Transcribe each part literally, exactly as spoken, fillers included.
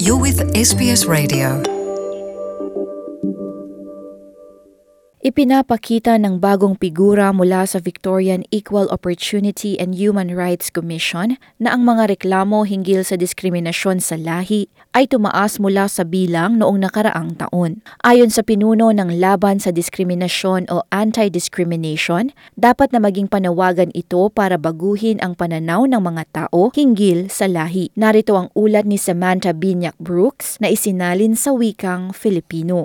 You're with S B S Radio. Ipinapakita ng bagong figura mula sa Victorian Equal Opportunity and Human Rights Commission na ang mga reklamo hinggil sa diskriminasyon sa lahi ay tumaas mula sa bilang noong nakaraang taon. Ayon sa pinuno ng Laban sa Diskriminasyon o Anti-Discrimination, dapat na maging panawagan ito para baguhin ang pananaw ng mga tao hinggil sa lahi. Narito ang ulat ni Samantha Binyak Brooks na isinalin sa wikang Filipino.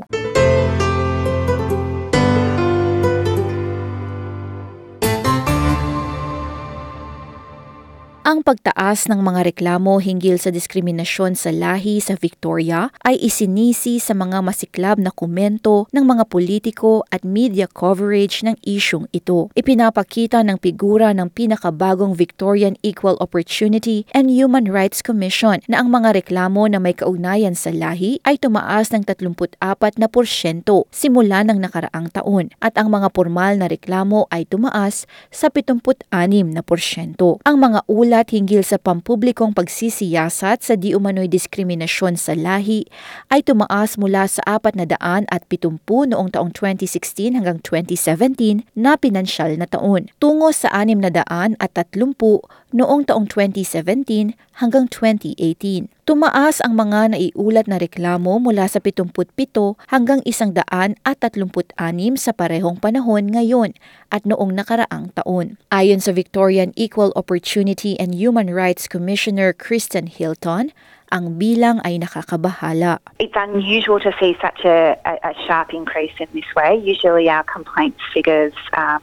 Ang pagtaas ng mga reklamo hinggil sa diskriminasyon sa lahi sa Victoria ay isinisi sa mga masiklab na komento ng mga politiko at media coverage ng isyung ito. Ipinapakita ng figura ng pinakabagong Victorian Equal Opportunity and Human Rights Commission na ang mga reklamo na may kaugnayan sa lahi ay tumaas ng tatlumpu't apat na porsyento simula ng nakaraang taon at ang mga pormal na reklamo ay tumaas sa pitumpu't anim na porsyento. Ang mga ulat at hinggil sa pampublikong pagsisiyasat sa di umano'y diskriminasyon sa lahi ay tumaas mula sa apat na daan at pitumpu noong taong twenty sixteen hanggang twenty seventeen na pinansyal na taon, tungo sa anim na daan at tatlumpu noong taong twenty seventeen hanggang twenty eighteen. Tumaas ang mga naiulat na reklamo mula sa pitumpu't pito hanggang isang daan at tatlumput anim sa parehong panahon ngayon at noong nakaraang taon. Ayon sa Victorian Equal Opportunity and Human Rights Commissioner Kristen Hilton, ang bilang ay nakakabahala. It's unusual to see such a, a, a sharp increase in this way. Usually our complaints figures um,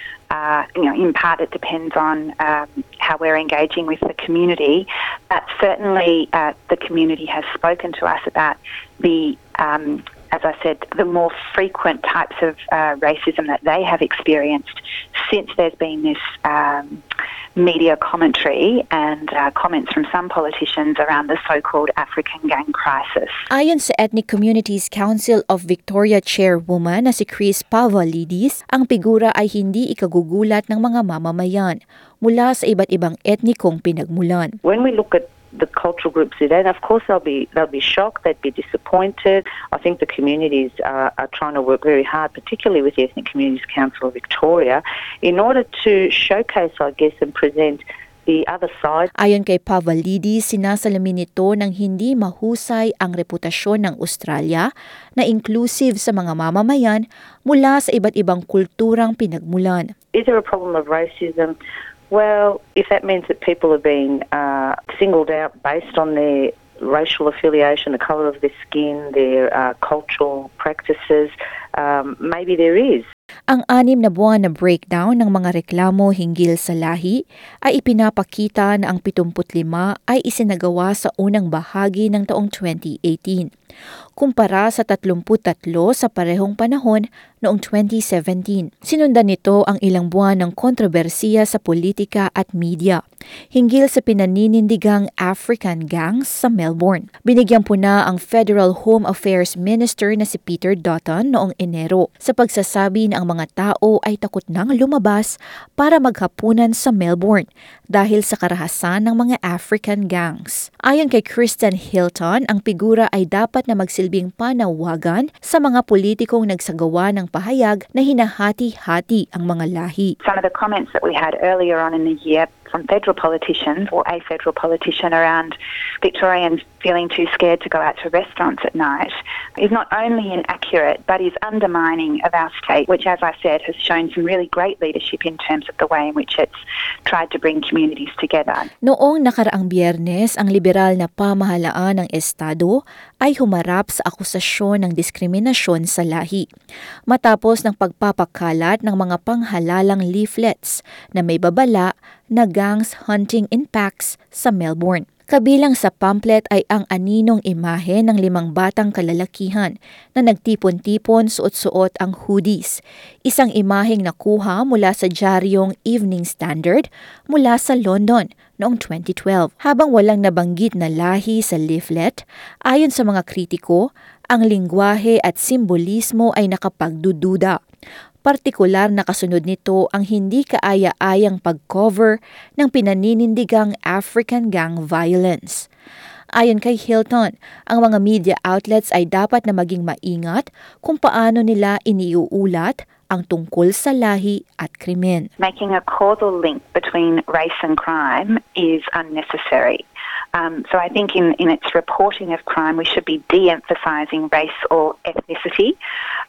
Uh, you know, in part it depends on um, how we're engaging with the community, but certainly uh, the community has spoken to us about the, um, as I said, the more frequent types of uh, racism that they have experienced since there's been this um, media commentary and uh, comments from some politicians around the so-called African gang crisis. Ayon sa Ethnic Communities Council of Victoria chairwoman na si Chris Pavlidis, ang figura ay hindi ikagugulat ng mga mamamayan mula sa iba't ibang etnikong pinagmulan. When we look at the cultural groups today, and of course they'll be they'll be shocked, they'd be disappointed. I think the communities are, are trying to work very hard, particularly with the Ethnic Communities Council of Victoria, in order to showcase, I guess, and present the other side. Ayon kay Pavlidis, sinasalamin nito ng hindi mahusay ang reputasyon ng Australia na inclusive sa mga mamamayan mula sa iba't ibang kulturang pinagmulan. Is there a problem of racism? Well, if that means that people are being uh, singled out based on their racial affiliation, the colour of their skin, their uh, cultural practices, um, maybe there is. Ang anim na buwan na breakdown ng mga reklamo hinggil sa lahi ay ipinapakita na ang pitumpu't lima ay isinagawa sa unang bahagi ng taong twenty eighteen, kumpara sa tatlumput tatlo sa parehong panahon noong twenty seventeen. Sinundan nito ang ilang buwan ng kontrobersiya sa politika at media hinggil sa pinaninindigang African gangs sa Melbourne. Binigyan po na ang Federal Home Affairs Minister na si Peter Dutton noong Enero sa pagsasabi na ang mga tao ay takot nang lumabas para maghapunan sa Melbourne dahil sa karahasan ng mga African gangs. Ayon kay Kristen Hilton, ang figura ay dapat na magsilbing panawagan sa mga politikong nagsagawa ng pahayag na hinahati-hati ang mga lahi. Some of the comments that we had earlier on in the year from federal politicians or a federal politician around Victorians feeling too scared to go out to restaurants at night is not only inaccurate but is undermining of our state, which, as I said, has shown some really great leadership in terms of the way in which it's tried to bring communities together. Noong nakaraang Biyernes, ang liberal na pamahalaan ng Estado ay humarap sa akusasyon ng diskriminasyon sa lahi matapos ng pagpapakalat ng mga panghalalang leaflets na may babala na gangs hunting impacts sa Melbourne. Kabilang sa pamphlet ay ang aninong imahe ng limang batang kalalakihan na nagtipon-tipon suot-suot ang hoodies. Isang imaheng nakuha mula sa diaryong Evening Standard mula sa London noong twenty twelve. Habang walang nabanggit na lahi sa leaflet, ayon sa mga kritiko, ang lingwahe at simbolismo ay nakapagdududa. Partikular na kasunod nito ang hindi kaaya-ayang pag-cover ng pinaninindigang African gang violence. Ayon kay Hilton, ang mga media outlets ay dapat na maging maingat kung paano nila iniuulat ang tungkol sa lahi at krimen. Making a causal link between race and crime is unnecessary. Um, so I think in, in its reporting of crime, we should be de-emphasising race or ethnicity,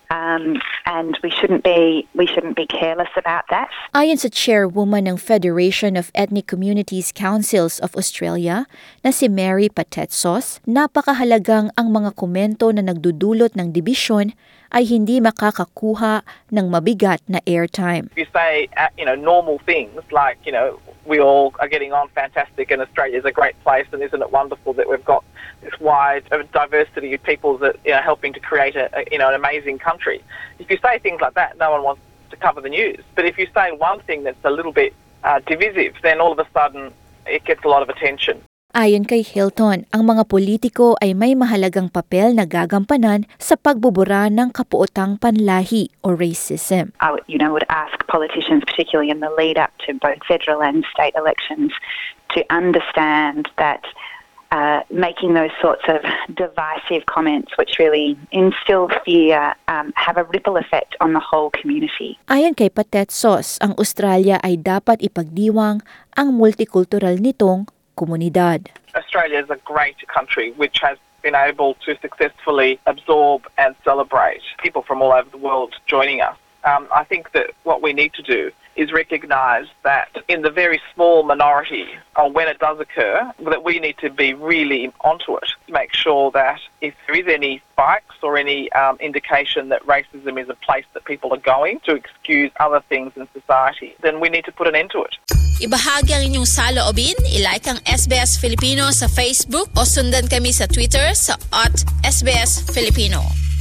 um, and we shouldn't be we shouldn't be careless about that. Ayon sa chairwoman ng Federation of Ethnic Communities Councils of Australia na si Mary Patetsos, napakahalagang ang mga komento na nagdudulot ng dibisyon ay hindi makakakuha ng mabigat na airtime. If you say, uh, you know, normal things like, you know, we all are getting on fantastic and Australia is a great place and isn't it wonderful that we've got this wide diversity of people that, you know, helping to create a, a you know, an amazing country. If you say things like that, no one wants to cover the news. But if you say one thing that's a little bit uh, divisive, then all of a sudden it gets a lot of attention. Ayon kay Hilton, ang mga politiko ay may mahalagang papel na gagampanan sa pagbubura ng kapuotang panlahi o racism. I would, you know, would ask politicians, particularly in the lead up to both federal and state elections, to understand that uh, making those sorts of divisive comments which really instill fear um, have a ripple effect on the whole community. Ayon kay Patetsos, ang Australia ay dapat ipagdiwang ang multicultural nitong komunidad. Australia is a great country which has been able to successfully absorb and celebrate people from all over the world joining us. Um, I think that what we need to do is recognise that in the very small minority, or when it does occur, that we need to be really onto it to make sure that if there is any spikes or any um, indication that racism is a place that people are going to excuse other things in society, then we need to put an end to it. Ibahagi ang inyong saloobin, ilike ang S B S Filipino sa Facebook o sundan kami sa Twitter sa at S B S Filipino.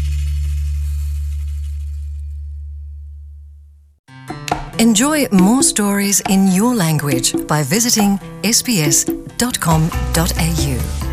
Enjoy more stories in your language by visiting s b s dot com dot a u.